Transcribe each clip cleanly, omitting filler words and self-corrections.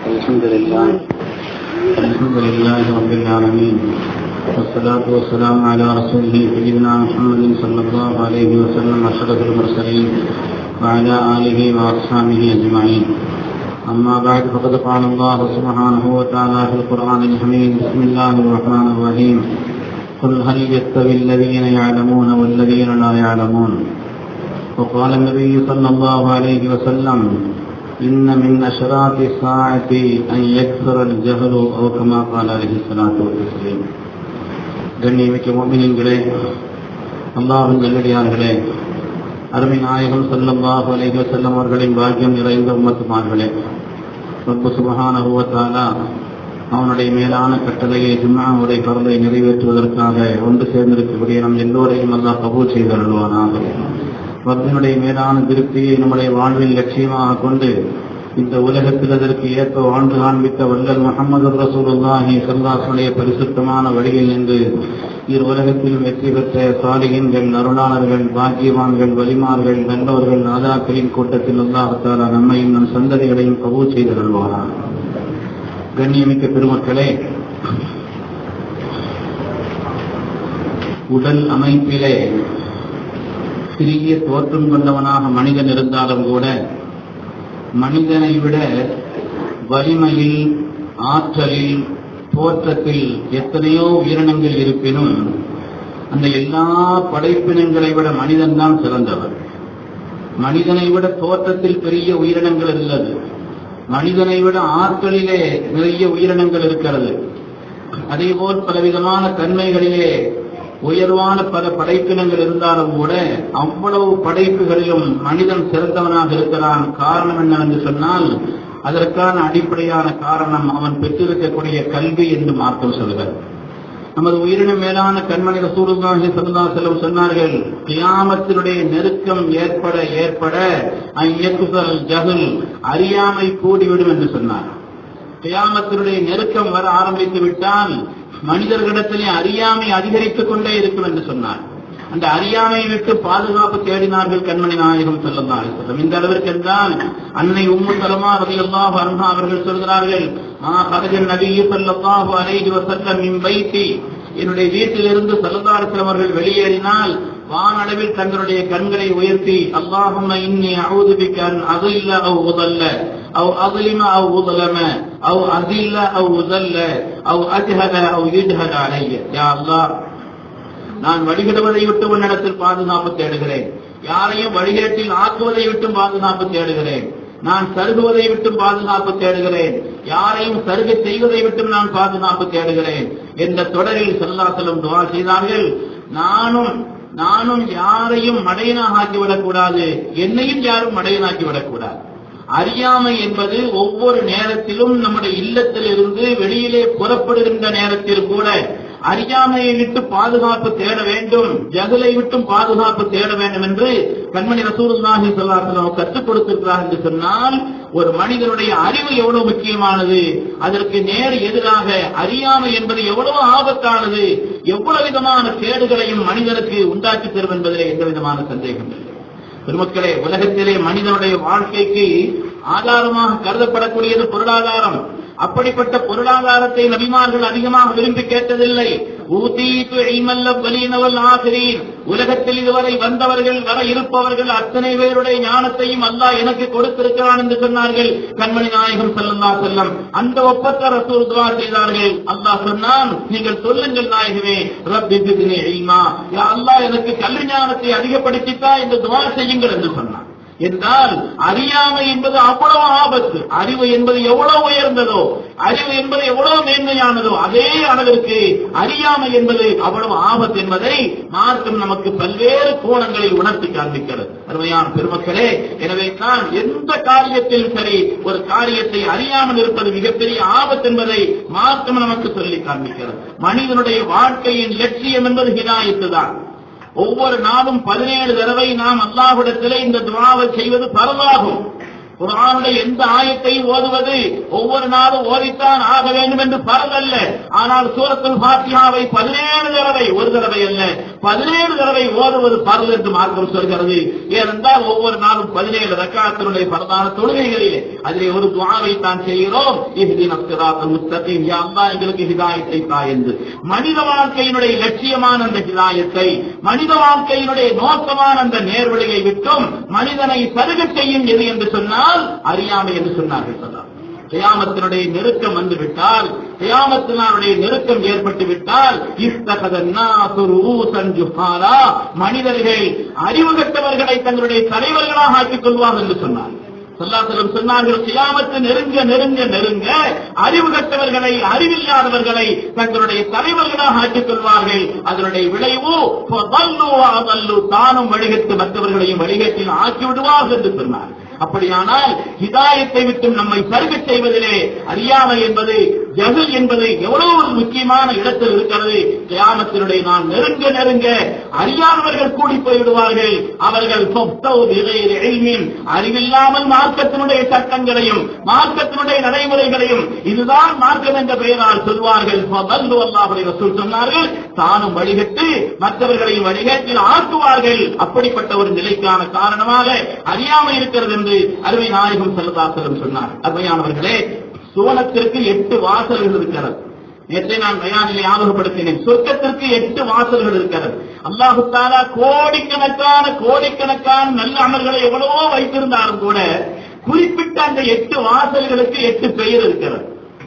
الحمد لله رب العالمين، والصلاة والسلام على رسوله سيدنا محمد صلى الله عليه وسلم أشرف المرسلين وعلى آله وأصحابه أجمعين. أما بعد، فقد قال الله سبحانه وتعالى في القرآن الحميد: بسم الله الرحمن الرحيم: قل هل يستوي الذين يعلمون والذين لا يعلمون. وقال النبي صلى الله عليه وسلم: إن من أشراط الساعة أن يكثر الجهل، أو كما قال عليه الصلاة والسلام. கண்ணியமிக்க முஃமினீன்களே, அல்லாஹ்வின் நல்லடியார்களே, அருமை நாயகம் ஸல்லல்லாஹு அலைஹி வஸல்லம் அவர்களின் பாக்கியம் நிறைந்த உம்மத்துமார்களே, ரப்பு சுப்ஹானஹு வ தஆலா அவனுடைய மேலான கட்டளையை ஜும்ஆவுடைய ஃபர்லை நிறைவேற்றுவதற்காக ஒன்று சேர்ந்திருக்கக்கூடிய நம் எல்லோரையும் அல்லாஹ் கபூல் செய்தருள்வானாக. ரப்பினுடைய மேலான திருப்தியை நம்முடைய வாழ்வில் லட்சியமாக கொண்டு இந்த உலகத்தில் அதற்கு ஏற்ப வாழ்ந்து காண்பித்த வல்லல் முஹம்மது ரசூலுல்லாஹி ஸல்லல்லாஹு அலைஹி பரிசுத்தமான வழியில் நின்று இரு உலகத்தில் வெற்றி பெற்ற சாலிஹீன்கள், அருளாளர்கள், பாக்கியவான்கள், வலிமார்கள், நல்லவர்கள், நாதாக்களின் கூட்டத்தில் அல்லாஹ் தஆலா நம்மையும் நம் சந்ததிகளையும் கபூல் செய்தருள்வானாக. கண்ணியமிக்க பெருமக்களே, உடல் அமைப்பிலே சிறிய தோற்றம் கொண்டவனாக மனிதன் இருந்தாலும் கூட மனிதனை விட வலிமையில், ஆற்றலில், தோற்றத்தில் எத்தனையோ உயிரினங்கள் இருப்பினும் அந்த எல்லா படைப்பினங்களை விட மனிதன் தான் சிறந்தவர். மனிதனை விட தோற்றத்தில் பெரிய உயிரினங்கள் உள்ளது, மனிதனை விட ஆற்றலிலே நிறைய உயிரினங்கள் இருக்கிறது. அதேபோல் பலவிதமான தன்மைகளிலே உயர்வான பல படைப்பினங்கள் இருந்தாலும் கூட அவ்வளவு படைப்புகளிலும் மனிதன் சிறந்தவனாக இருக்கிறான். காரணம் என்னவென்று சொன்னால், அதற்கான அடிப்படையான காரணம் அவன் பெற்றிருக்கக்கூடிய கல்வி என்று மார்க்கம் சொல்கிறார். நமது உயிரின மேலான கண்மணி ரசூலுல்லாஹி ஸல்லல்லாஹு அலைஹி வஸல்லம் சொன்னார்கள், கியாமத்தினுடைய நெருக்கம் ஏற்பட ஏற்பட அய்யகுல் ஜஹல், அறியாமை கூடிவிடும் என்று சொன்னார். கியாமத்தினுடைய நெருக்கம் வர ஆரம்பித்து விட்டால் மனிதர்களிடத்திலே அறியாமை அதிகரித்துக் கொண்டே இருக்கும் என்று சொன்னார். அந்த அறியாமையை விட்டு பாதுகாப்பு தேடினார்கள் கண்மணி நாயகம் ஸல்லல்லாஹு அலைஹி வஸல்லம். இந்த அளவிற்கு என்றால் அன்னை உம்மு சலமா ரலியல்லாஹு அன்ஹா அவர்கள் சொல்கிறார்கள், மா கரஜன் நபி ஸல்லல்லாஹு அலைஹி வஸல்லம் மின் பைத்தி, என்னுடைய வீட்டிலிருந்து ஸல்லல்லாஹு அலைஹி வஸல்லம் அவர்கள் வெளியேறினால் வானளவில் தங்களுடைய கண்களை உயர்த்தி, அல்லாஹும்ம இன்னி அஊது பிக அன் அஸில்ல அவ் உதல்ல அவ் அஸலிம அவ் உதலம அவ் அஸில்ல அவ் உதல்ல அவ் அஜ்ஹல அவ் யுஜ்ஹல அலைய. யா அல்லாஹ், நான் வழிகெடுவதை விட்டு உன்னிடத்தில் பாதுகாப்பு தேடுகிறேன், யாரையும் வழிகேட்டில் ஆக்குவதை விட்டும் பாதுகாப்பு தேடுகிறேன், நான் சருகுவதை விட்டும் பாதுகாப்பு தேடுகிறேன், யாரையும் சருகை செய்வதை விட்டும் நான் பாதுகாப்பு தேடுகிறேன் என்ற தொடரில் ஸல்லல்லாஹு அலைஹி வஸல்லம் துஆ செய்தார்கள். நானும் யாரையும் மடையனாக ஆக்கிவிடக்கூடாது, என்னையும் யாரும் மடையனாக்கி விடக்கூடாது. அறியாமை என்பது ஒவ்வொரு நேரத்திலும் நம்முடைய இல்லத்திலிருந்து வெளியிலே புறப்படுகின்ற நேரத்தில் கூட அறியாமையை விட்டு பாதுகாப்பு தேட வேண்டும், ஜஹலை விட்டும் பாதுகாப்பு தேட வேண்டும் என்று கண்மணி ரசூலுல்லாஹி ஸல்லல்லாஹு அலைஹி வஸல்லம் கற்றுக் கொடுத்திருக்கிறார். என்று சொன்னால் ஒரு மனிதனுடைய அறிவு எவ்வளவு முக்கியமானது, அதற்கு நேர் எதிராக அறியாமை என்பது எவ்வளவு ஆபத்தானது, எவ்வளவு விதமான கேடுகளையும் மனிதனுக்கு உண்டாக்கி தரும் என்பதிலே எந்த விதமான சந்தேகம் இல்லை. பெருமக்களே, உலகத்திலே மனிதனுடைய வாழ்க்கைக்கு ஆதாரமாக கருதப்படக்கூடியது பொருளாதாரம். அப்படிப்பட்ட பொருளாதாரத்தை நபிமார்கள் அதிகமாக விரும்பி கேட்டதில்லை. ஊதீது இல்மல் அவ்வலீன வல் ஆகிரீன், உலகத்தில் இதுவரை வந்தவர்கள், வர இருப்பவர்கள் அத்தனை பேருடைய ஞானத்தையும் அல்லாஹ் எனக்கு கொடுத்திருக்கிறான் என்று சொன்னார்கள் கண்மணி நாயகம் ஸல்லல்லாஹு அலைஹி வஸல்லம். அந்த ஒப்பற்ற ரசூல் துஆ செய்தார்கள். அல்லாஹ் சொன்னான், நீங்கள் சொல்லுங்கள் நாயகமே, ரப்பி ஜித்னி இல்மா, யா அல்லாஹ் எனக்கு கல்வி ஞானத்தை அதிகப்படுத்தித்தா என்று துஆ செய்யுங்கள் என்று சொன்னான். என்றால் அறியாமை என்பது அவ்வளவு ஆபத்து. அறிவு என்பது எவ்வளவு உயர்ந்ததோ, அறிவு என்பது எவ்வளவு மேன்மையானதோ, அதே அளவிற்கு அறியாமை என்பது அவ்வளவு ஆபத்து என்பதை மார்க்கம் நமக்கு பல்வேறு கோணங்களில் உணர்த்தி காண்பிக்கிறது. அருமையான பெருமக்களே, எனவே தான் எந்த காரியத்திலும் சரி ஒரு காரியத்தை அறியாமல் இருப்பது மிகப்பெரிய ஆபத்து என்பதை மார்க்கம் நமக்கு சொல்லி காண்பிக்கிறது. மனிதனுடைய வாழ்க்கையின் லட்சியம் என்பது ஹிதாயத்து தான். ஒவ்வொரு நாளும் 17 தடவை நாம் அல்லாஹ்விடத்திலே இந்த துஆவை செய்வது பரவாகும். குர்ஆனுடைய எந்த ஆயத்தையும் ஓதுவது ஒவ்வொரு நாளும் ஓதித்தான் ஆக வேண்டும் என்று பரவல்ல. ஆனால் சூரத்துல் ஃபாத்திஹாவை 17 தடவை, ஒரு தடவை அல்ல 17 தடவை ஓதுவது பரல் என்று மார்க்கம் சொல்கிறது. ஏனென்றால் ஒவ்வொரு நாளும் 17 ரக்காத்தினுடைய பரதான தொழுகைகளிலே அதிலே ஒரு துஆவை தான் செய்கிறோம், இஹ்தினஸ் ஸிராத்தல் முஸ்தகீம், யா அல்லாஹ் எங்களுக்கு ஹிதாயத்தை தா என்று. மனித வாழ்க்கையினுடைய லட்சியமான அந்த ஹிதாயத்தை, மனித வாழ்க்கையினுடைய நோக்கமான அந்த நேர்வழியை விட்டும் மனிதனை சருக செய்யும் எது என்று சொன்னால் அறியாமை என்று சொன்னார்கள். கியாமத்தினுடைய நெருக்கம் வந்துவிட்டால், கியாமத்தினுடைய நெருக்கம் ஏற்பட்டு விட்டால் மனிதர்கள் அறிவு கட்டவர்களை தங்களுடைய தலைவர்களாக ஆக்கிக் கொள்வார்கள் என்று சொன்னார். ஸல்லல்லாஹு சொன்னார்கள், கியாமத்து நெருங்க நெருங்க நெருங்க அறிவு கட்டவர்களை, அறிவில்லாதவர்களை தங்களுடைய தலைவர்களாக ஆக்கிக் கொள்வார்கள். அதனுடைய விளைவு தானும் வழிகட்டு மற்றவர்களையும் வழிகட்டில் ஆக்கிவிடுவார்கள் என்று சொன்னார். அப்படியானால் ஹிதாயத்தை விட்டு நம்மை சருக செய்வதிலே அறியாமை என்பது, ஜஹல் என்பது எவ்வளவு ஒரு முக்கியமான இடத்தில் இருக்கிறது. கியாமத்தினுடைய நான் நெருங்க நெருங்க அறியாதவர்கள் கூடி போய்விடுவார்கள். அவர்கள் அறிவில்லாமல் மார்க்கத்தினுடைய சட்டங்களையும் மார்க்கத்தினுடைய நடைமுறைகளையும் இதுதான் மார்க்கம் என்ற பெயரால் சொல்வார்கள். சொன்னார்கள், தானும் வழிகட்டு மற்றவர்களையும் வழிகட்டில் ஆக்குவார்கள். அப்படிப்பட்ட ஒரு நிலைக்கான காரணமாக அறியாமை இருக்கிறது என்று அருமை நாயகம் ஸல்லல்லாஹு அலைஹி வஸல்லம் சொன்னார். அருமையானவர்களே, சுவனத்திற்கு 8 வாசல்கள் இருக்கிறது. நேற்றை நான் பயானிலே ஞாபகப்படுத்தினேன். சொர்க்கத்திற்கு 8 வாசல்கள் இருக்கிறது. அல்லாஹ் தஆலா கோடிக்கணக்கான நல்ல அமல்களை எவ்வளவோ வைத்திருந்தாலும் கூட குறிப்பிட்ட அந்த 8 வாசல்களுக்கு 8 பெயர் இருக்கிறது.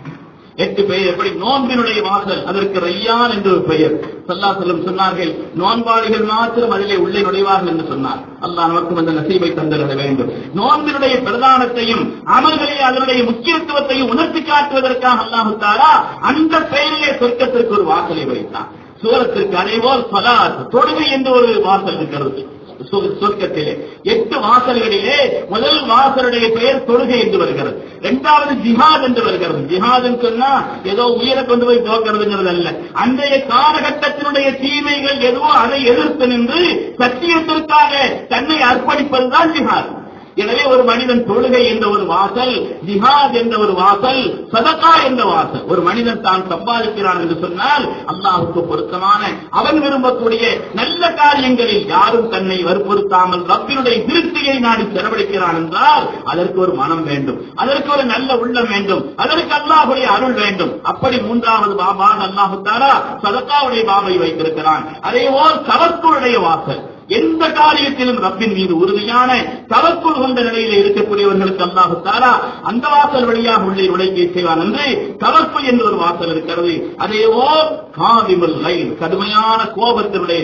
8 பெயர். எப்படி? நோன்பினுடைய வாசல், அதற்கு ரையான் என்று ஒரு பெயர். ஸல்லல்லாஹு அலைஹி வஸல்லம் சொன்னார்கள், நோன்பாளிகள் மாத்திரம் அதிலே உள்ளே நுழைவார்கள் என்று சொன்னார். அல்லாஹ் நமக்கு அந்த நசீபை தந்திட வேண்டும். நோன்பினுடைய பிரதானத்தையும் அமல்களில் அதனுடைய முக்கியத்துவத்தையும் உணர்த்தி காட்டுவதற்காக அல்லாஹ் தஆலா அந்த பெயரிலே சொர்க்கத்திற்கு ஒரு வாசலை வைத்தார். சூரத்திற்கு அதேபோல் ஸலாத், தொழுகை என்று ஒரு வாசல் இருக்கிறது சொர்க்கத்திலே. 8 வாசல்களிலே முதல் வாசலுடைய பெயர் தொழுகை என்று வருகிறது. இரண்டாவது ஜிஹாத் என்று வருகிறது. ஜிஹாத் சொன்னா ஏதோ உயிரை கொண்டு போய் போக்குறதுங்கிறது அல்ல. அன்றைய காலகட்டத்தினுடைய தீமைகள் எதுவோ அதை எதிர்த்து நின்று சத்தியத்திற்காக தன்னை அர்ப்பணிப்பதுதான் ஜிஹாத். எனவே ஒரு மனிதன் தொழுகை என்ற ஒரு வாசல், ஜிஹாத் என்ற ஒரு வாசல், சதகா என்ற வாசல். ஒரு மனிதன் தான் சம்பாதிக்கிறான் என்று சொன்னால் அல்லாஹ்வுக்கு பொருத்தமான, அவன் விரும்பக்கூடிய நல்ல காரியங்களில் யாரும் தன்னை வற்புறுத்தாமல் ரப்பினுடைய திருப்தியை நாடி செலவழிக்கிறான் என்றால் அதற்கு ஒரு மனம் வேண்டும், அதற்கு ஒரு நல்ல உள்ளம் வேண்டும், அதற்கு அல்லாஹ்வுடைய அருள் வேண்டும். அப்படி மூன்றாவது பாபாக அல்லாஹ் தஆலா சதகாவுடைய பாபை வைத்திருக்கிறான். அதேபோல் தவக்குலுடைய வாசல். எந்த காரியத்திலும் ரப்பின் மீது உறுதியான தவக்குல் கொண்ட நிலையில் இருக்கக்கூடியவர்களுக்கு அல்லாஹ் தஆலா அந்த வாசல் வழியாக உள்ளே நுழைக்கை செய்வான் என்று தவக்குல் என்ற ஒரு வாசல் இருக்கிறது. அதேபோல் காதிமுல் லைல், கடுமையான கோபத்தினுடைய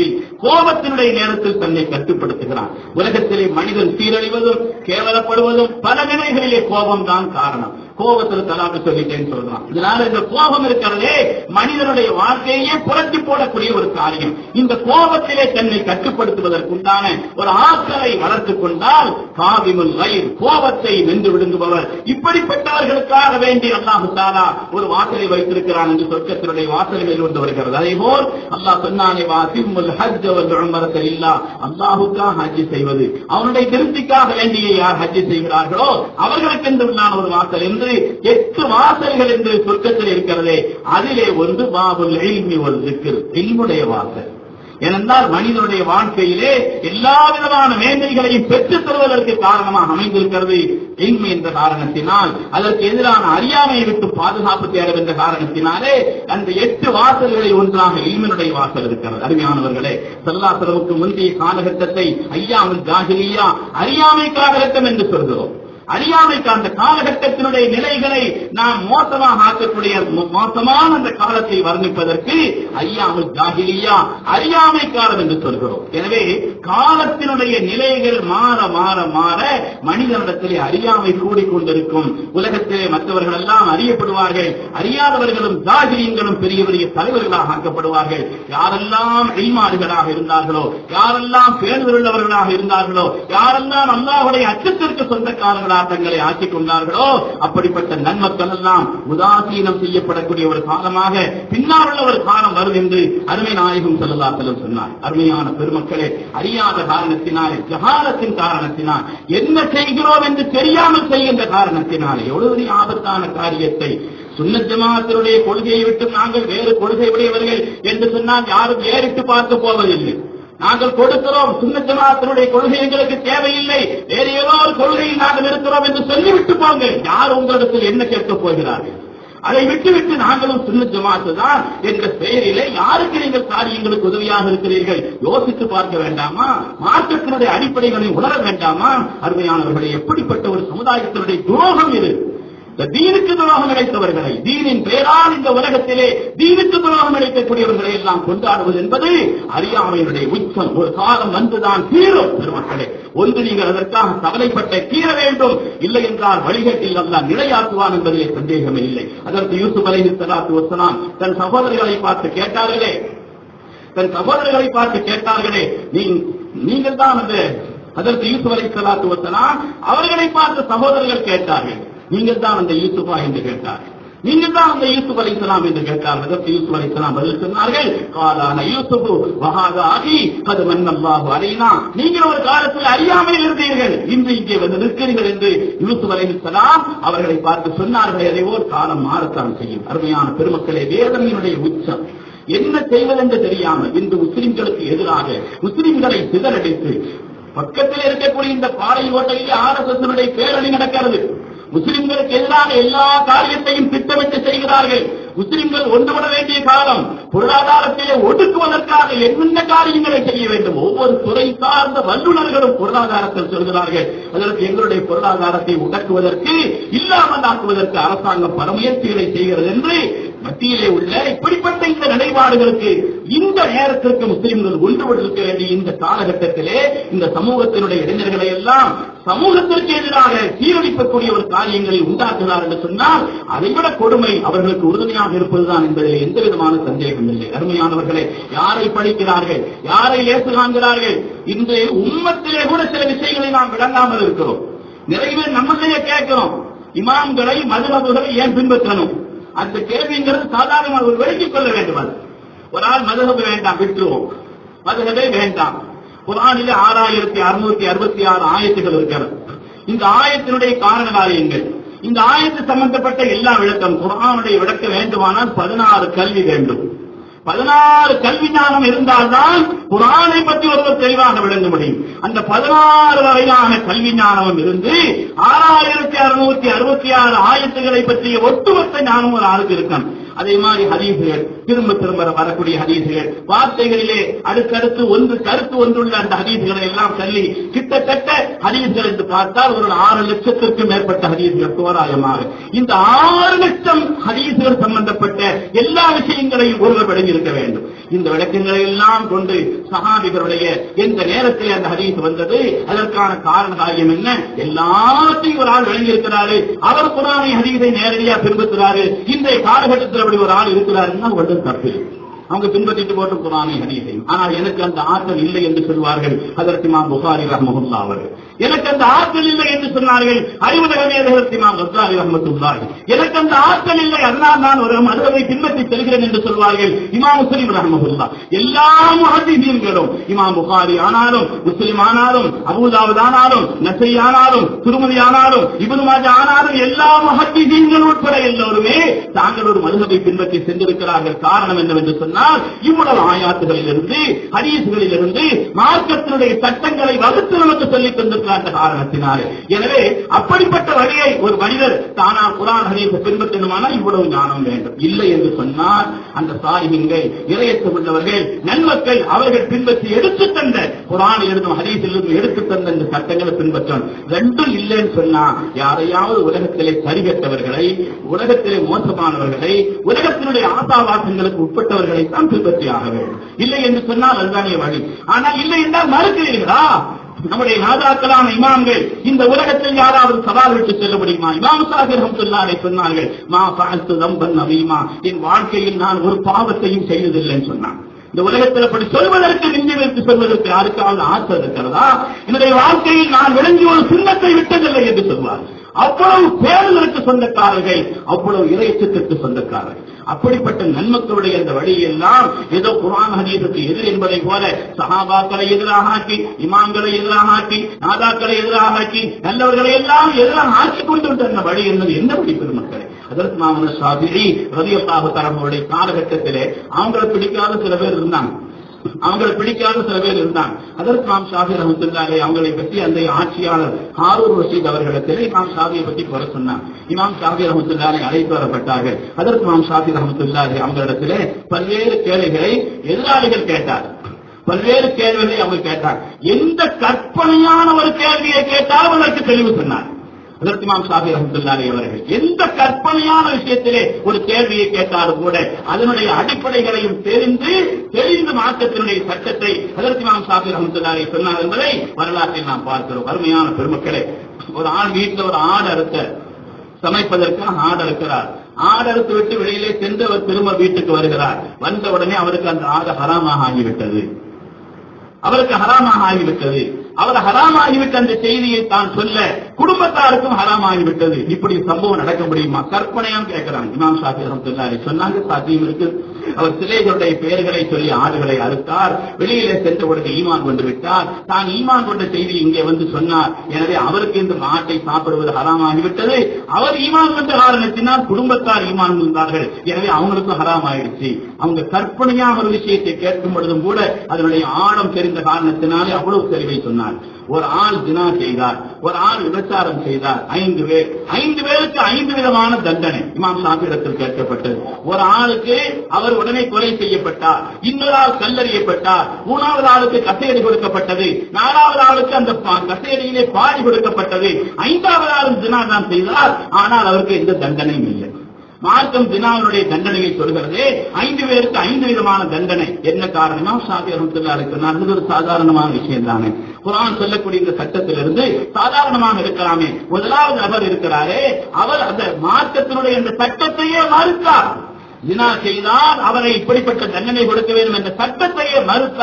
நேரத்தில் தன்னை கட்டுப்படுத்துகிறான். உலகத்திலே மனிதன் சீரழிவதும் கேவலப்படுவதும் பல நிலைகளிலே கோபம் தான் காரணம். கோபத்தில் தலாக்கு சொல்லிட்டேன்னு சொல்றான். இதனால இந்த கோபம் இருக்கிறதே மனிதனுடைய வாழ்க்கையே புரட்டி போடக்கூடிய ஒரு காரியம். இந்த கோபத்திலே தன்னை கட்டுப்படுத்துவதற்குண்டான ஒரு ஆற்றலை வளர்த்துக் கொண்டால் காதிமுல் லைல், கோபத்தை வென்று விடுங்குபவர். இப்படிப்பட்டவர்களுக்காக வேண்டி அல்லாஹ் தஆலா ஒரு வாசலை வைத்திருக்கிறான் என்று சொர்க்கத்தினுடைய வாசல்களில் ஒன்று வருகிறது. அதேபோல் அல்லாஹ் சொன்னானே, வாசிமுல் ஹஜ் வல் உம்ரத லில்லாஹ், அல்லாஹ்வுக்காக ஹஜ் செய்வது, அவனுடைய திருப்திக்காக வேண்டிய யார் ஹஜ் செய்கிறார்களோ அவர்களுக்கு என்று உண்டான ஒரு வாசல் என்று 8 வாசல்கள் என்று சொர்க்கத்தில் இருக்கிறதே, அதிலே ஒன்று பாபுல் இல்மி வல் ஸிக்ர், இல்முடைய வாசல். ஏனென்றால் மனிதனுடைய வாழ்க்கையிலே எல்லா விதமான மேன்மைகளையும் பெற்றுத் தருவதற்கு காரணமாக அமைந்திருக்கிறது இல்மு என்ற காரணத்தினால், அதற்கு எதிரான அறியாமையை விட்டு பாதுகாப்பு தேவை என்ற காரணத்தினாலே அந்த 8 வாசல்களில் ஒன்றாக இல்மினுடைய வாசல் இருக்கிறது. அருமையானவர்களே, ஸல்லல்லாஹு அலைஹி வஸல்லம் முந்தைய காலகட்டத்தை ஐயாமுல் ஜாஹிலிய்யா, அறியாமை காலகட்டம் என்று சொல்கிறோம். அறியாமைக்கு அந்த காலகட்டத்தினுடைய நிலைகளை நாம் மோசமாக ஆக்கக்கூடிய மோசமான அந்த காலத்தை வர்ணிப்பதற்கு ஐயாமுல் ஜாஹிலிய்யா, அறியாமை காலம் என்று சொல்கிறோம். எனவே காலத்தினுடைய நிலைகள் மாற மாற மாற மனிதனிடத்திலே அறியாமை கூடிக்கொண்டிருக்கும். உலகத்திலே மற்றவர்கள் எல்லாம் அறியப்படுவார்கள், அறியாதவர்களும் ஜாஹிலீன்களும் பெரிய பெரிய தலைவர்களாக ஆக்கப்படுவார்கள். யாரெல்லாம் இல்மான்களாக இருந்தார்களோ, யாரெல்லாம் பேணுதலுள்ளவர்களாக இருந்தார்களோ, யாரெல்லாம் அல்லாஹ்வுடைய அச்சத்திற்கு சொந்தக்காரர்களாக தங்களை ஆக்கிக் கொண்டார்களோ அப்படிப்பட்ட நன்மக்கள் இவைகளெல்லாம் உதாசீனம் செய்யப்படக்கூடிய ஒரு காலமாக பின்னால் உள்ள ஒரு காலம் வரும் என்று அருமை நாயகம் ஸல்லல்லாஹு அலைஹி வஸல்லம் சொன்னார். அருமையான பெருமக்களே, அறியாத காரணத்தினால், ஜஹாலத்தின் காரணத்தினால், என்ன செய்கிறோம் என்று தெரியாமல் செய்கின்ற காரணத்தினால் எவ்வளவு ஆபத்தான காரியத்தை சுன்னத் ஜமாஅத்தினுடைய கொள்கையை விட்டு நாங்கள் வேறு கொள்கை உடையவர்கள் என்று சொன்னால் யாரும் ஏறிட்டு பார்க்க போவதில்லை. நாங்கள் கொடுக்கிறோம், சுன்னத் ஜமாஅத்தினுடைய கொள்கை எங்களுக்கு தேவையில்லை, வேறு ஏதோ ஒரு கொள்கையில் நாங்கள் இருக்கிறோம் என்று சொல்லிவிட்டு போங்க. யார் உங்களிடத்தில் என்ன கேட்கப் போகிறார்கள்? அதை விட்டுவிட்டு நாங்களும் சுன்னத் ஜமாஅத்து தான் என்ற பெயரிலே யாருக்கு நீங்கள் காரியங்களுக்கு உதவியாக இருக்கிறீர்கள்? யோசித்து பார்க்க வேண்டாமா? மார்க்கத்தினுடைய அடிப்படைகளை உணர வேண்டாமா? அருமையானவர்களை, எப்படிப்பட்ட ஒரு சமுதாயத்தினுடைய துரோகம் இது! தீனுக்கு துரோகம் இழைத்தவர்களை, தீனின் பெயரால் இந்த உலகத்திலே தீனுக்கு துரோகம் இழைக்கக்கூடியவர்களை எல்லாம் கொண்டாடுவது என்பது அறியாமையினுடைய உச்சம். ஒரு காலம் வந்துதான் தீரும் பெருமக்களே. ஒன்று நீங்கள் அதற்காக கவலைப்பட்ட தீர வேண்டும், இல்லை என்றால் வழிகட்டில் அல்லாஹ் நிலையாக்குவான் என்பதிலே சந்தேகமே இல்லை. அதற்கு யூசுப் அலைஹிஸ்ஸலாத்து வஸ்ஸலாம் தன் சகோதரர்களை பார்த்து கேட்டார்களே, நீங்கள் தான் அந்த அதற்கு யூசுப் அலைஹிஸ்ஸலாத்து வஸ்ஸலாம் அவர்களை பார்த்து சகோதரர்கள் கேட்டார்கள், நீங்கள் தான் அந்த யூசுஃபா என்று கேட்டார்கள், நீங்கள் தான் அந்த யூசுப் அலைஹிஸ்ஸலாம் என்று கேட்டார்கள். அதற்கு யூசுப் அலைஹிஸ்ஸலாம் பதில் சொன்னார்கள், காலான யூசுஃபு வஹாதா அகி கத் மன்னல்லாஹு அலைனா. நீங்கள் ஒரு காலத்தில் அறியாமையில் இருந்தீர்கள், இன்று இங்கே வந்து நிற்கிறீர்கள் என்று யூசுப் அலைஹிஸ்ஸலாம் அவர்களை பார்த்து சொன்னார்கள். அதே ஒரு காலம் மாறத்தான் செய்யும். அருமையான பெருமக்களே, வேதனையினுடைய உச்சம் என்ன செய்வதென்று தெரியாமல் இன்று முஸ்லிம்களுக்கு எதிராக முஸ்லிம்களை சிதறடித்து பக்கத்தில் இருக்கக்கூடிய இந்த பாறை ஓட்டையில் ஆர்எஸ்எஸ் பேரணி நடக்கிறது. முஸ்லிம்களுக்கு எதிராக எல்லா காரியத்தையும் திட்டமிட்டு செய்கிறார்கள். முஸ்லிம்கள் ஒன்றுபட வேண்டிய காலம். பொருளாதாரத்திலே ஒடுக்குவதற்காக என்னென்ன காரியங்களை செய்ய வேண்டும்? ஒவ்வொரு துறை சார்ந்த வல்லுநர்களும் பொருளாதாரத்தில் சொல்கிறார்கள், அதற்கு எங்களுடைய பொருளாதாரத்தை உடக்குவதற்கு, இல்லாமல் ஆக்குவதற்கு அரசாங்கம் பல முயற்சிகளை செய்கிறது என்று மத்தியிலே உள்ள இப்படிப்பட்ட இந்த நிலைப்பாடுகளுக்கு இந்த நேரத்திற்கு முஸ்லிம்கள் ஒன்றுபட்டிருக்க வேண்டிய இந்த காலகட்டத்திலே இந்த சமூகத்தினுடைய இளைஞர்களை எல்லாம் சமூகத்திற்கு எதிராக சீரழிக்கக்கூடிய ஒரு காரியங்களை உண்டாக்குகிறார் என்று சொன்னால் அதைவிட கொடுமை அவர்களுக்கு உறுதுணையாக இருப்பதுதான் என்பதில் எந்த விதமான சந்தேகம் இல்லை. அருமையானவர்களை, யாரை படிக்கிறார்கள், யாரை ஏசு காண்கிறார்கள்? இன்று உம்மத்திலே கூட சில விஷயங்களை நாம் விளங்காமல் இருக்கிறோம். நிறைய பேர் நம்மளையே கேட்கிறோம், இமாம்களை மதுஹபுகளை ஏன் பின்பற்றணும்? அந்த கேள்விங்கிறது சாதாரணமாக ஒரு விலக்கிக் கொள்ள வேண்டும். ஒரு ஆள் மதுஹப் வேண்டாம், விட்டுருவோம், மதுஹபே வேண்டாம். குர்ஆனிலே 6666 ஆயத்துகள் இருக்கிறது. இந்த ஆயத்தினுடைய காரண காரியங்கள், இந்த ஆயத்து சம்பந்தப்பட்ட எல்லா விளக்கம், குர்ஆனுடைய விளக்க வேண்டுமானால் 16 கல்வி வேண்டும். 16 கல்வி ஞானம் இருந்தால்தான் குர்ஆனை பற்றி ஒருவர் தெளிவாக விளங்க முடியும். அந்த 16 வகையான கல்வி ஞானம் இருந்து 6666 ஆயத்துகளை பற்றிய ஒட்டுமொத்த ஞானம் ஒரு ஆளுக்கு இருக்கும். அதே மாதிரி ஹதீசுகள், திரும்ப திரும்ப வரக்கூடிய ஹதீசுகள், வார்த்தைகளிலே அடுத்தடுத்து ஒன்று கருத்து ஒன்றுள்ள அந்த ஹதீசுகளை எல்லாம் சொல்லி கிட்டத்தட்ட ஹதீசுகள் என்று பார்த்தால் ஒரு 6 லட்சத்திற்கும் மேற்பட்ட ஹதீசுகள் தோராயமாக. இந்த 6 லட்சம் ஹதீசுகள் சம்பந்தப்பட்ட எல்லா விஷயங்களையும் ஒருவர் விளங்கியிருக்க வேண்டும். இந்த விளக்கங்களை எல்லாம் கொண்டு சஹாபிகளுடைய எந்த நேரத்தில் அந்த ஹதீஸ் வந்தது, அதற்கான காரண காரியம் என்ன, எல்லாத்தையும் ஒரு ஆள் விளங்கியிருக்கிறாரு. அவர் குர்ஆனை ஹதீஸை நேரடியாக பின்பற்றுகிறாரு. இன்றைய காலகட்டத்தில் அப்படி ஒரு ஆள் இருக்கிறாருன்னா ஒன்றும் தப்பு. அவங்க பின்பற்றிட்டு போட்டு குர்ஆனை ஹதீஸையும். ஆனால் எனக்கு அந்த ஆற்றல் இல்லை என்று சொல்வார்கள் ஹஜ்ரத் இமாம் புகாரி ரஹ்மத்துல்லாஹி அவர்கள். எனக்கு அந்த ஆற்றல் இல்லை என்று சொன்னார்கள் அறிவுலக மேதைகள் இமாம் கஸ்ஸாலி ரஹ்மத்துல்லாஹி. எனக்கு அந்த ஆற்றல் இல்லை, அதனால் நான் ஒரு மதுஹபை பின்பற்றி செல்கிறேன் என்று சொல்வார்கள் இமாம் முஸ்லிம் ரஹ்மத்துல்லாஹ். எல்லா முஹத்திஸீன்களும், இமாம் புகாரி ஆனாலும், முஸ்லிம் ஆனாலும், அபூதாவூத் ஆனாலும், நஸீ ஆனாலும், துர்முதி ஆனாலும், இப்னு மாஜா ஆனாலும், எல்லா முஹத்திஸீன்கள் உட்பட எல்லோருமே தாங்கள் ஒரு மதுஹபை பின்பற்றி சென்றிருக்கிறார்கள். காரணம் என்னவென்று சொன்னால் இவ்வளவு ஆயாத்துகளிலிருந்து ஹதீஸ்களிலிருந்து மார்க்கத்தினுடைய சட்டங்களை வகுத்து நமக்கு சொல்லிக் கொண்டிருக்கிற காரணத்தினாலே. எனவே அப்படிப்பட்ட வழியை ஒரு மனிதர் தானா குர்ஆன் ஹதீஸை பின்பற்றணுமானால் இவ்வளவு ஞானம் வேண்டும். இல்லை என்று சொன்னால் அந்த சாலிஹீன்கள், இறையச்சம் உள்ளவர்கள், நன்மக்கள், அவர்கள் பின்பற்றி எடுத்து தந்த குர்ஆனில் இருந்தும் ஹதீஸில் இருந்தும் எடுத்து தந்த இந்த சட்டங்களை பின்பற்றணும். ரெண்டும் இல்லைன்னு சொன்னா யாரையாவது உலகத்திலே சரிகட்டவர்களை, உலகத்திலே மோசமானவர்களை, உலகத்தினுடைய ஆசாவாசங்களுக்கு உட்பட்டவர்களை தான் பின்பற்றி ஆக வேண்டும். இல்லை என்று சொன்னால் அதுதானே வழி. ஆனால் இல்லை என்றால் மறுக்கிறீர்களா? நம்முடைய நாதாக்களான இமாம்கள் இந்த உலகத்தில் யாராவது சவால் விட்டு செல்ல முடியுமா? இமாம் ஷாஃபி ரஹ்மத்துல்லாஹி சொன்னார்கள், மா ஃபஅல்து தம்பன் நவீமா, என் வாழ்க்கையில் நான் ஒரு பாவத்தையும் செய்ததில்லைன்னு சொன்னான். இந்த உலகத்தில் அப்படி சொல்வதற்கு, நெஞ்சு வைத்து சொல்வதற்கு யாருக்காவது ஆசை இருக்கிறதா? என்னுடைய வாழ்க்கையில் நான் விளங்கி ஒரு சுண்ணத்தை விட்டதில்லை என்று சொல்வார். அவ்வளவு பேர்களுக்கு சொந்தக்காரர்கள், அவ்வளவு இறைச்சத்திற்கு சொந்தக்காரர்கள். அப்படிப்பட்ட நன்மக்களுடைய அந்த வழியெல்லாம் ஏதோ குர்ஆன் ஹதீஸுக்கு எதிர் என்பதை போல சஹாபாக்களை எதிராக ஆக்கி, இமாம்களை எதிராக ஆக்கி, நாதாக்களை எதிராக ஆக்கி, நல்லவர்களை எல்லாம் எதிராக ஆக்கிக் கொண்டு விட்ட அந்த வழி என்பது என்ன வழி பெருமக்களே? அதற்கு இமாம் ஷாஃபிஈ ரலியல்லாஹு தஆலா அவருடைய காலகட்டத்திலே அவங்களை பிடிக்காத சில பேர் இருந்தாங்க. அதற்கு இமாம் ஷாஃபிஈ ரஹ்மத்துல்லாஹி அலைஹி அவங்களை பற்றி அந்த ஆட்சியாளர் ஹாரூன் ரஷீத் அவர்களிடத்தில் இமாம் ஷாஃபியை பற்றி குறை சொன்னார். இமாம் ஷாஃபிஈ ரஹ்மத்துல்லாஹி அலைஹி அழைத்து வரப்பட்டார்கள். அதற்கு இமாம் ஷாஃபிஈ ரஹ்மத்துல்லாஹி அவர்களிடத்திலே பல்வேறு கேள்விகளை எதிராளிகள் கேட்டார். அவங்க கேட்டார். எந்த கற்பனையான ஒரு கேள்வியை கேட்டாலும் அதற்கு தெளிவு சொன்னார். அதற்கு இமாம் ஷாஃபிஈ ரஹ்மத்துல்லாஹி அலைஹி அவர்கள் எந்த கற்பனையான விஷயத்திலே ஒரு கேள்வியை கேட்டாலும் கூட அதனுடைய அடிப்படைகளையும் தெரிந்து மார்க்கத்தினுடைய சட்டத்தை அதற்கு இமாம் ஷாஃபிஈ ரஹ்மத்துல்லாஹி அலைஹி சொன்னார் என்பதை வரலாற்றில் நாம் பார்க்கிறோம். அருமையான பெருமக்களே, ஒரு ஆள் வீட்டில் ஒரு ஆடு அறுத்த சமைப்பதற்காக ஆடு அறுக்கிறார். ஆடு அறுத்து விட்டு வெளியிலே சென்று அவர் திரும்ப வீட்டுக்கு வருகிறார். வந்த உடனே அவருக்கு அந்த ஆடு ஹராமாக ஆகிவிட்டது. அவர் ஹராமாகிவிட்ட அந்த செய்தியை தான் சொல்ல குடும்பத்தாருக்கும் ஹராமாகிவிட்டது. இப்படி சம்பவம் நடக்க முடியுமா? கற்பனையாம் கேட்கிறான். இமாம் ஷாஃபிஈ ரஹ்மத்துல்லாஹி அலைஹி சொன்னாங்க, சாத்தியம் இருக்கு. அவர் சிலைகளுடைய பெயர்களை சொல்லி ஆடுகளை அறுத்தார். வெளியிலே சென்ற உடனே ஈமான் கொண்டு விட்டார். தான் ஈமான் கொண்ட செய்தி இங்கே வந்து சொன்னார். எனவே அவருக்கு இந்த ஆட்டை சாப்பிடுவது ஹராமாகிவிட்டது. அவர் ஈமான் கொண்ட காரணத்தினால் குடும்பத்தார் ஈமான் கொண்டார்கள். எனவே அவங்களுக்கும் ஹராம் ஆயிடுச்சு. அவங்க கற்பனையாக ஒரு விஷயத்தை கேட்கும் பொழுதும் கூட அதனுடைய ஆழம் தெரிந்த காரணத்தினாலே அவ்வளவு தெளிவை சொன்னார். ஒரு ஆள் தினா செய்தார், ஒரு ஆள் விபச்சாரம் செய்தார். 5 பேருக்கு 5 விதமான தண்டனை இமாம் ஷாஃபிஈ கேட்கப்பட்டது. ஒரு ஆளுக்கு அவர் உடனே கொலை செய்யப்பட்டார், இன்னொரு ஆள் கல்லறியப்பட்டார், 3வது ஆளுக்கு கசையடி கொடுக்கப்பட்டது, 4வது ஆளுக்கு அந்த கசையடியிலே பாடி கொடுக்கப்பட்டது, 5வது ஆளும் தினா தான் செய்தார். ஆனால் அவருக்கு எந்த தண்டனையும் இல்லை. மார்க்கம் தினாவுடைய தண்டனையை சொல்கிறது. 5 பேருக்கு 5 விதமான தண்டனை. என்ன காரணமா? ஷாஃபிஈ ரஹ்மத்துல்லாஹி அலைஹி சொன்னார், இது ஒரு சாதாரணமான விஷயம் தானே. குர்ஆன் சொல்லக்கூடிய இந்த சட்டத்திலிருந்து சாதாரணமாக இருக்கலாமே. முதலாவது நபர் இருக்கிறாரே, அவர் அந்த மார்க்கத்தினுடைய இந்த சட்டத்தையே மறுத்தார். தினா செய்தால் அவரை இப்படிப்பட்ட தண்டனை கொடுக்க வேண்டும் என்ற சட்டத்தையே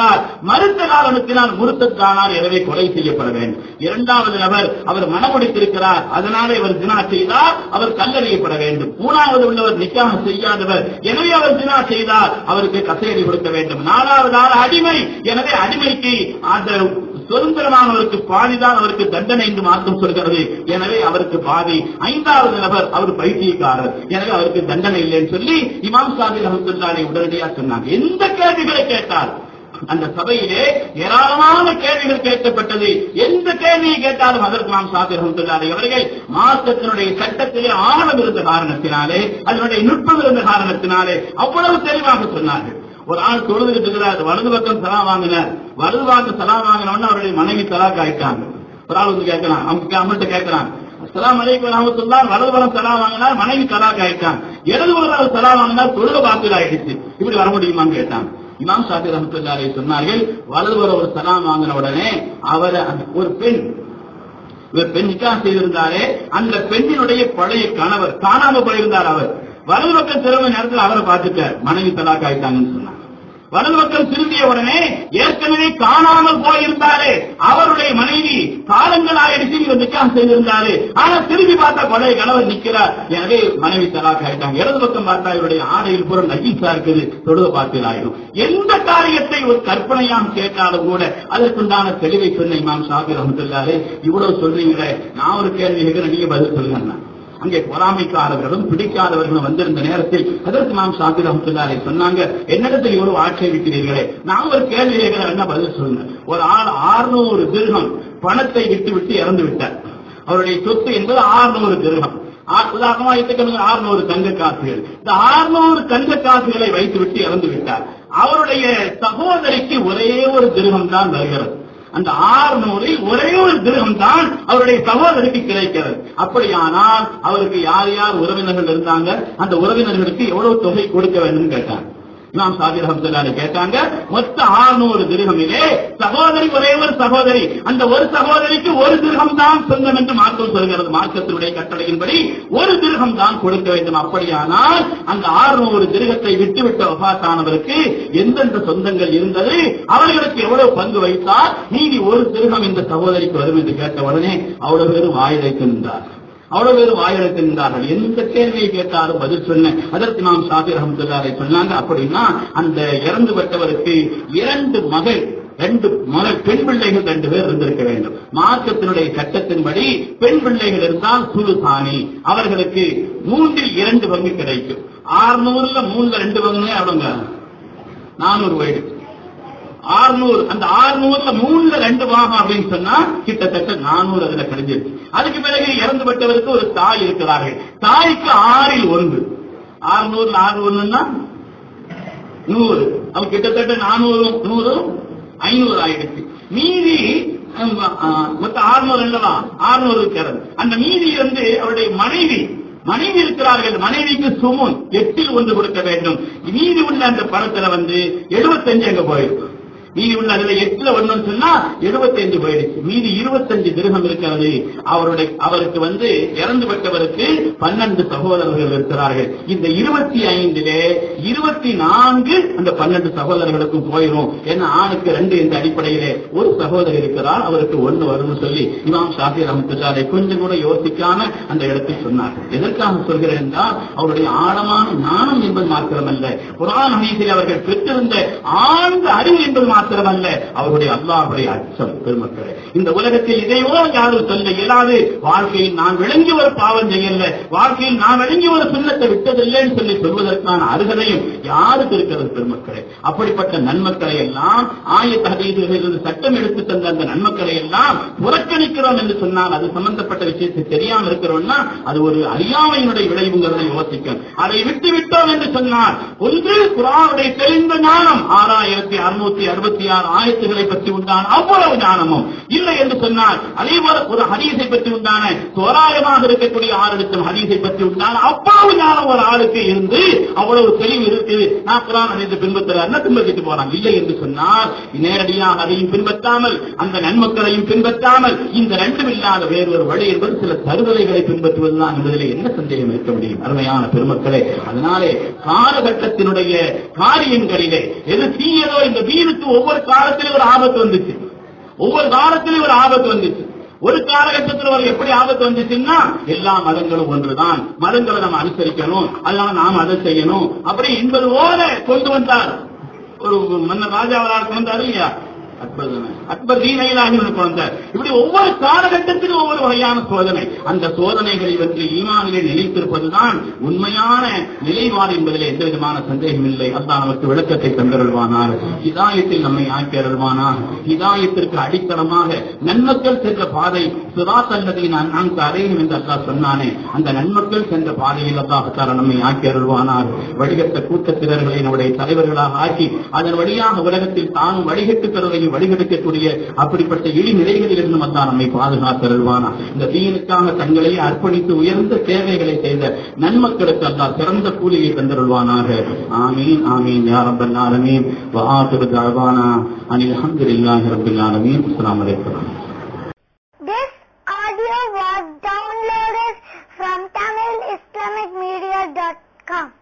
மறுத்த காரணத்தினால் முர்த்தத்தானார். எனவே கொலை செய்யப்பட வேண்டும். 2வது நபர், அவர் மனமுடித்திருக்கிறார், அதனாலே அவர் தினா செய்தால் அவர் கல்லறியப்பட வேண்டும். 3வது உள்ளவர் நிக்காஹ் செய்யாதவர், எனவே அவர் தினா செய்தால் அவருக்கு கசையடி கொடுக்க வேண்டும். 4வது ஆள் அடிமை, எனவே அடிமைக்கு அந்த சுதந்திரமானவருக்கு பாதிதான் அவருக்கு தண்டனை என்று மார்க்கம் சொல்கிறது. எனவே அவருக்கு பாதி. 5வது நபர், அவர் பைத்தியக்காரர், எனவே அவருக்கு தண்டனை இல்லைன்னு சொல்லி இமாம் ஷாஃபிஈ ரஹ்மத்துல்லாஹி அலைஹி உடனடியாக சொன்னாங்க. எந்த கேள்விகளை கேட்டால் அந்த சபையிலே ஏராளமான கேள்விகள் கேட்கப்பட்டது. எந்த கேள்வியை கேட்டாலும் அதற்கு இமாம் ஷாஃபிஈ ரஹ்மத்துல்லாஹி அலைஹி அவர்கள் மார்க்கத்தினுடைய சட்டத்திலே ஆழம் இருந்த காரணத்தினாலே, அதனுடைய நுட்பம் இருந்த காரணத்தினாலே அவ்வளவு தெளிவாக சொன்னார்கள். ஒரு ஆள் தொழுதுகிட்டு இருக்கிறார், வலது பக்கம் சலாம் வாங்கினார். வலது பக்கம் சலாம் வாங்கினோன்னு அவருடைய மனைவி தலாக் ஆயிட்டாங்க. ஒரு ஆள் வந்து கேட்கலாம், அவங்கள்ட்ட கேட்கலாம், அஸ்ஸலாமு அலைக்கும் வரஹ்மத்துல்லாஹ், வலது பக்கம் சலாம் வாங்கினார், மனைவி தலாக் ஆயிட்டாங்க. இடது பக்கம் சலாம் வாங்கினார், தொழுகை பாத்தில் ஆயிடுச்சு. இப்படி வர முடியுமான்னு கேட்டாங்க. இமாம் ஷாஃபிஈ ரஹ்மத்துல்லாஹி அலைஹி சொன்னார்கள், வலது பக்கம் ஒரு சலாம் வாங்கின உடனே அவர் ஒரு பெண் நிக்காஹ் செய்திருந்தாரே, அந்த பெண்ணினுடைய பழைய கணவர் காணாம போயிருந்தார். அவர் வலது பக்கம் திரும்ப நேரத்தில் அவரை பார்த்துட்டார், மனைவி தலாக் ஆயிட்டாங்கன்னு சொன்னார். வலது பக்கம் திரும்பிய உடனே ஏற்கனவே காணாமல் போயிருந்தாரு அவருடைய மனைவி, காலங்கள் ஆயிடுச்சு, இவர் நிக்காஹ் செய்திருந்தாரு, ஆனா திரும்பி பார்த்தா பழைய கணவர் நிக்கிறார், எனவே மனைவி தலாக் ஆயிட்டாங்க. இடது பக்கம் பார்த்தா இவருடைய ஆடையில் பூரா நஜீஸா இருக்குது, தொழுகை பார்த்து ஆயிடும். எந்த காரியத்தை ஒரு கற்பனையாக கேட்டாலும் கூட அதற்குண்டான தெளிவை சொன்ன இமாம் ஷாஃபிஈ ரஹ்மத்துல்லாஹி அலைஹி, இவ்வளவு சொல்றீங்களே, நான் ஒரு கேள்வி கேட்கிறேன், நீங்க பதில் சொல்லுங்க. அங்கே பொறாமைக்காரர்களும் பிடிக்காதவர்களும் வந்திருந்த நேரத்தில் அதற்கு இமாம் ஷாஃபிஈ ரஹ்மத்துல்லாஹி அலைஹி சொன்னாங்க, என்னிடத்தில் இவ்வளவு ஆட்சேபிக்கிறீர்களே, நான் ஒரு கேள்வி கேட்கிறேன், என்ன பதில் சொல்லுங்க. ஒரு ஆள் 600 திர்ஹம் பணத்தை விட்டு இறந்து விட்டார். அவருடைய சொத்து என்பது 600 திர்ஹம். உதாரணமா 600 தங்க காசுகள். இந்த 600 தங்க காசுகளை வைத்துவிட்டு இறந்து விட்டார். அவருடைய சகோதரிக்கு ஒரே ஒரு திர்ஹம் தான் வருகிறது. அந்த 600 ஒரே ஒரு திர்ஹம் தான் அவருடைய சகோதரிக்கு கிடைக்கிறது. அப்படியானால் அவருக்கு யார் யார் உறவினர்கள் இருந்தாங்க, அந்த உறவினர்களுக்கு எவ்வளவு தொகை கொடுக்க வேண்டும் கேட்டாங்க. இமாம் ஷாஃபிஈ ரஹ்மத்துல்லாஹி அலைஹி கேட்டாங்க, மொத்த 600 திர்ஹமிலே சகோதரி ஒரே ஒரு சகோதரி, அந்த ஒரு சகோதரிக்கு ஒரு திர்ஹம் தான் சொந்தம் என்று மார்க்கம் சொல்கிறது. மார்க்கத்தினுடைய கட்டளையின்படி ஒரு திர்ஹம் தான் கொடுக்க வேண்டும். அப்படியானால் அந்த 600 திர்ஹத்தை விட்டுவிட்ட வஃபாத்தானவருக்கு எந்தெந்த சொந்தங்கள் இருந்தது, அவர்களுக்கு எவ்வளவு பங்கு வைத்தால் நீதி ஒரு திர்ஹம் இந்த சகோதரிக்கு வரும் என்று கேட்ட உடனே அவ்வளவு பேரும் வாயை வைத்து நின்றார். அவ்வளவு பேர் வாயெடுத்து நின்றார்கள். எந்த கேள்வியை கேட்டாலும் பதில் சொன்ன. அதற்கு நாம் ஷாஃபி ரஹ்மத்துல்லாஹி சொன்னாங்க, அப்படின்னா அந்த இறந்து விட்டவருக்கு 2 மகள் பெண் பிள்ளைகள் 2 பேர் இருந்திருக்க வேண்டும். மார்க்கத்தினுடைய சட்டத்தின்படி பெண் பிள்ளைகள் இருந்தால் சுலுசானி, அவர்களுக்கு 3/2 பங்கு கிடைக்கும். 600ல் 3/2 பங்கு எவ்வளவுங்க? 400 வயது. 600, அந்த 600ல் 3/2 பாகம் அப்படின்னு சொன்னா கிட்டத்தட்ட 400 அதுல கிடைச்சிருக்கு. அதுக்கு பிறகு இறந்து விட்டவருக்கு ஒரு தாய் இருக்கிறார்கள். தாய்க்கு 6/1. 600ல் 6/1 100. அவ கிட்டத்தட்ட 400 100 500 ஆயிடுச்சு. மீதி மொத்தம் 600 அல்லவா? 600 இருக்கிறது. அந்த மீதி அவருடைய மனைவி இருக்கிறார்கள். மனைவிக்கு சுமுன் 8ல் 1 கொடுக்க வேண்டும். மீதி உள்ள அந்த பணத்துல 75 அங்க போயிருக்கு. மீதி உள்ள அதுல 8ல் 1 சொன்னா 75 போயிடுச்சு. மீதி 25 திரகம் இருக்கிறது. அவருக்கு இறந்து விட்டவருக்கு 12 சகோதரர்கள் இருக்கிறார்கள். இந்த 25லே 24 அந்த 12 சகோதரர்களுக்கும் போயிடும். ஏன்னா ஆணுக்கு 2 என்ற அடிப்படையிலே ஒரு சகோதரர் இருக்கிறார், அவருக்கு 1 வரும்னு சொல்லி இமாம் ஷாஃபி ரஹ்மத்துல்லாஹி கொஞ்சம் கூட யோசிக்காம அந்த இடத்தில் சொன்னார். எதற்காக சொல்கிறேன் என்றால் அவருடைய ஆழமான ஞானம் என்பது மாத்திரமல்ல, குர்ஆன் ஹதீஸில் அவர்கள் பெற்றிருந்த ஆழ்ந்த அறிவு என்பது மாத்திரமல்ல, அவருடைய அல்லாஹ்வுடைய அச்சம். பெருமக்களே, இந்த உலகத்தில் இதையோ யாரும் சொல்ல இயலாது. வாழ்க்கையில் நான் விளங்கி ஒரு பாவம் செய்யல, வாழ்க்கையில் நான் விளங்கி ஒரு சுண்ணத்தை விட்டதில்லைன்னு சொல்லி சொல்வதற்கான அருகதையும் யாருக்கு இருக்கிறது? பெருமக்களே, அப்படிப்பட்ட நன்மக்களை எல்லாம் ஆயத் ஹதீஸிலிருந்து சட்டம் எடுத்து தந்த அந்த நன்மக்களை எல்லாம் புறக்கணிக்கிறோம் என்று சொன்னால், அது சம்பந்தப்பட்ட விஷயத்தை தெரியாமல் இருக்கிறோம்னா அது ஒரு அறியாமையினுடைய விளைவுங்கிறதை யோசிக்கும். அதை விட்டுவிட்டோம் என்று சொன்னால், ஒன்று குர்ஆனுடைய தெளிந்த ஞானம் 6666 ஆயத்துகளை பற்றி உண்டான அவ்வளவு ஞானமும் இல்லை என்று சொன்னால், அதேபோல ஒரு ஹதீஸை பற்றி உண்டான தோராயமாக இருக்கக்கூடிய 6 லட்சம் ஹதீஸை பற்றி உண்டான அவ்வளவு ஞானம் ஒரு ஆளுக்கு இருந்து அவ்வளவு தெளிவு இருக்கு. நான் குர்ஆன் ஹதீஸை பின்பற்றிட்டு போறான் இல்லை என்று சொன்னால், நேரடியாக அதையும் பின்பற்றாமல் அந்த நன்மக்களையும் பின்பற்றாமல் இந்த 2ம் இல்லாத வேறொரு வழி என்பது சில தருதலைகளை பின்பற்றுவதுதான் என்பதில் என்ன சந்தேகம் இருக்க முடியும்? அருமையான பெருமக்களே, அதனாலே காலகட்டத்தினுடைய காரியங்களிலே எது தீயதோ, இந்த தீனுக்கு ஒவ்வொரு காலத்திலும் ஒரு ஆபத்து வந்துச்சு. ஒரு காலகட்டத்தில் எப்படி ஆபத்து வந்துச்சுன்னா, எல்லா மதங்களும் ஒன்றுதான், மதங்களை நம்ம அனுசரிக்கணும், அதனால நாம் அதை செய்யணும் அப்படி என்பது போல கொண்டு வந்தார். ஒரு மன்னர் ராஜாவரால் கொண்டு வந்தார் இல்லையா, அக்பர் தீனையிலாக கொண்டார். இப்படி ஒவ்வொரு காலகட்டத்திலும் ஒவ்வொரு வகையான சோதனை. அந்த சோதனைகளில் ஈமானிலே நிலைத்திருப்பதுதான் உண்மையான நிலைப்பாடு என்பதில் எந்த விதமான சந்தேகம் இல்லை. அல்லாஹ் நமக்கு விளக்கத்தை தந்தருள்வானார், ஹிதாயத்தில் நம்மை ஆக்கி அருள்வானார். ஹிதாயத்திற்கு அடித்தளமாக நன்மக்கள் சென்ற பாதை சிராத்தல் லதீன அன்அம்த அலைஹிம் என்று அல்லாஹ் சொன்னானே, அந்த நன்மக்கள் சென்ற பாதையில் அல்லாஹ் தஆலா நம்மை ஆக்கி அருள்வானார். வழிகட்ட கூட்டத்தினர்களை நம்முடைய தலைவர்களாக ஆக்கி அதன் வழியாக உலகத்தில் தானும் வழிகட்டு பெறுவதையும் வழிகெடுக்கக்கூடிய அப்படிப்பட்ட இழிநிலைகளில் இருந்து அல்லாஹ் நம்மை பாதுகாத்தருள்வானா. இந்த தீனுக்காக தங்களை அர்ப்பணித்து உயர்ந்த சேவைகளை செய்த நன்மக்களுக்கு அல்லாஹ் சிறந்த கூலியை தந்தருள்வானாக. ஆமீன் ஆமீன் யா ரப்பல் ஆலமீன். வ ஆகிரு தஅவானா அனில் ஹம்துலில்லாஹி ரப்பில் ஆலமீன். அஸ்ஸலாமு அலைக்கும். This audio was downloaded from TamilIslamicMedia.com.